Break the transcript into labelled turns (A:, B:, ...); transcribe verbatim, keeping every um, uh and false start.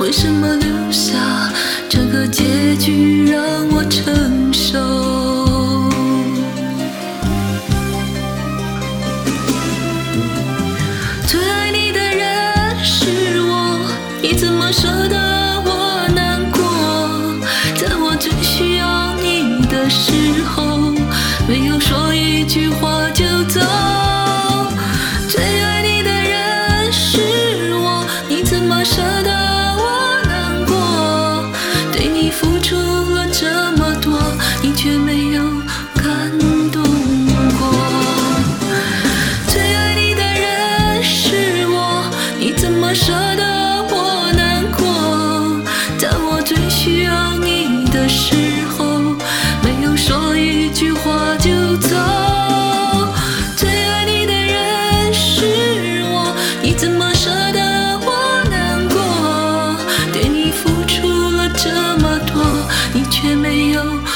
A: 为什么留下这个结局让我承受？最爱你的人是我，你怎么舍得我难过？在我最需要你的时候，没有说一句话就走。最爱你的人是我，你怎么舍得我难过？对你付出了这么多，你却没有感动过。最爱你的人是我，你怎么舍得我难过？在我最需要你的时候，没有说一句话就走。最爱你的人是我，你怎么舍得我难过？对你付出了这么多，你却没有